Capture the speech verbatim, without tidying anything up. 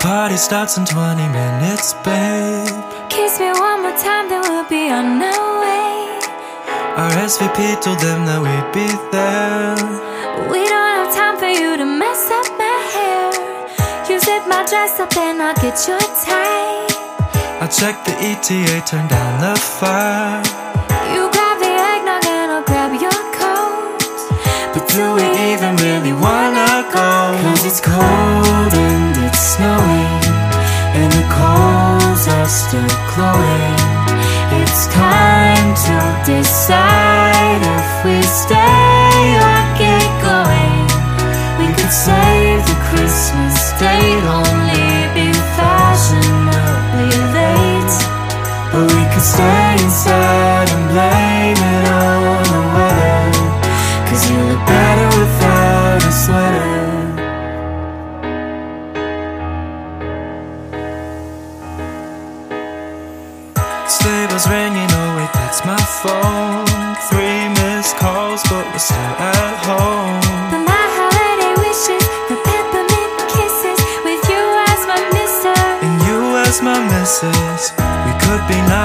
Party starts in twenty minutes, babe. Kiss me one more time, then we'll be on our way. R S V P told them that we'd be there. We don't have time for you to mess up my hair. You zip my dress up and I'll get your tie. I'll check the E T A, turn down the fire. You grab the eggnog and I'll grab your coat. But do we even really wanna go? Cause it's cold and it's snowing, and the coals are still glowing. It's time to decide if we stay or get going. We could save the Christmas date, only be fashionably late. Or we could stay inside and blame it on the weather. Cause you look better without a sweater. Stable's ringing, oh wait, that's my phone. Three missed calls, but we're still at home. But my holiday wishes for peppermint kisses, with you as my mister and you as my missus. We could be nice